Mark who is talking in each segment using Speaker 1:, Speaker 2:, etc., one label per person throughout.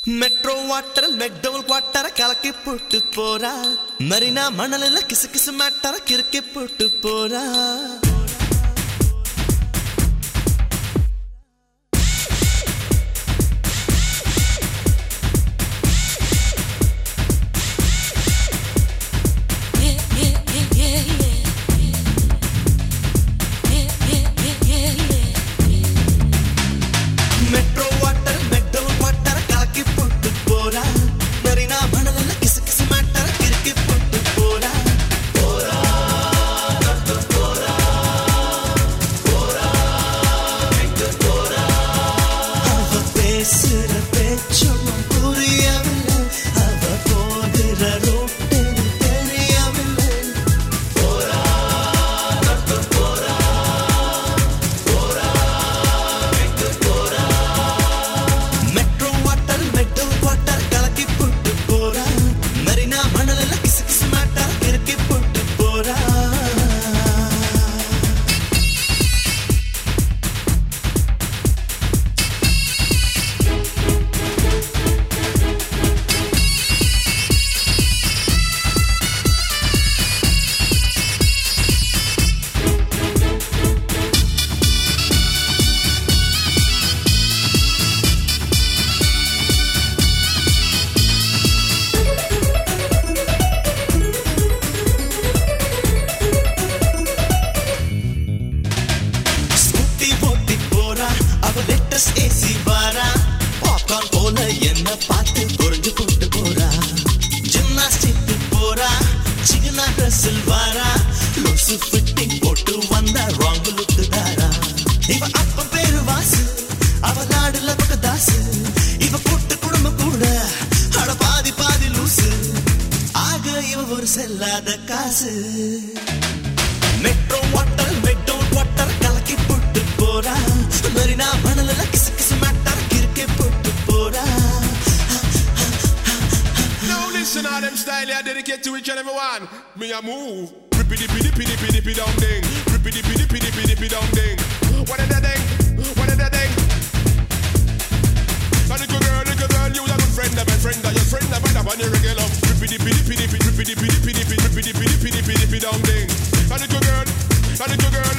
Speaker 1: Metro water மெக்டவுல் குவாட்டர கலக்கி போட்டு போறா. மரினா மணலில் கிசு கிசு மாட்டர கிறுக்கி போட்டு போறா. மெட்ரோ வாட்டர் மெக்டவுல் குவாட்டர கலக்கி போட்டு போறா. மரினா மணலில் கிசு கிசு மாட்டர கிறுக்கி போட்டு போறா. போறா போறா போறா போறா. அவ பேசுற பேச்சும் புரியவில்லை. அவ போகிற ரோட்டு தெரியவில்லை. போறா போறா போறா போறா. மெட்ரோ வாட்டர் மெக்டவுல் குவாட்டர் கலக்கி போட்டு போறா. மரினா மணலில் கிசு கிசு மாட்டர கிறுக்கி போட்டு போறா. ஸ்கூட்டி ஓட்டி போறா. அவ லேட்டஸ்ட் ஏசி வாரா. பாப்கார்ன் போல என்ன பார்த்து புரிஞ்சு போட்டு போறா. ஜிம்னாஸ்டிக் போறா. சிகனா ட்ரெஸ்ஸில் வாரா. லூசு ஃபிட்டிங் போட்டு வந்தா ராங் லுக்கு தாரா. இவ அப்ப பேரு வாசு. அவ நாடுல பக்கதாசு. இவ கூட்டு குடும்பம் கூட அட பாதி பாதி லூசு. ஆக இவ ஒரு செல்லாத காசு. மெட்ரோ வாட்டர் மெக்டவுல் குவாட்டர் கலக்கி போட்டு போறா. மரினா மணலில் கிசு கிசு மாட்டர கிறுக்கி போட்டு போறா.
Speaker 2: Now listen all them style I dedicate to each and every one. Me a move. Rippity pity pity pity pity down ding. Rippity pity pity pity pity down ding. What is that ding? What is that ding? A little girl, you a good friend of my friend of your friend of mine on the regular. Rippity pity pity pity pity pity pity pity pity pity pity pity pity down ding. A little girl, a little girl.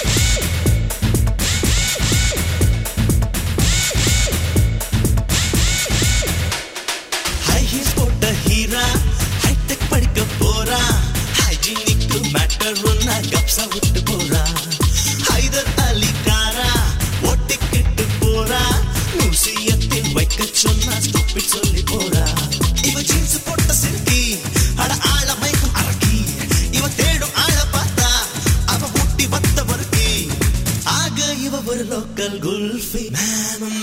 Speaker 1: High heels போட்ட Heera. Hitech படிக்க போறா. Hygienic matter ஒன்னா கப்ஸா விட்டு போறா. ஹைதர் அலி காரா. ஓட்டிக்கிட்டு போறா. மியூசியத்தில் வைக்க சொன்னா ஸ்டூபிட் சொல்லி போறா. இவ ஜீன்ஸ் போட்ட சில்கி. அட ஆள மயக்கம் அரக்கி. இவ தேடும் ஆள பார்த்தா அவ ஊட்டி வத்த வறுக்கி. ஆக இவ ஒரு லோக்கல் குல்ஃபி. மேனும்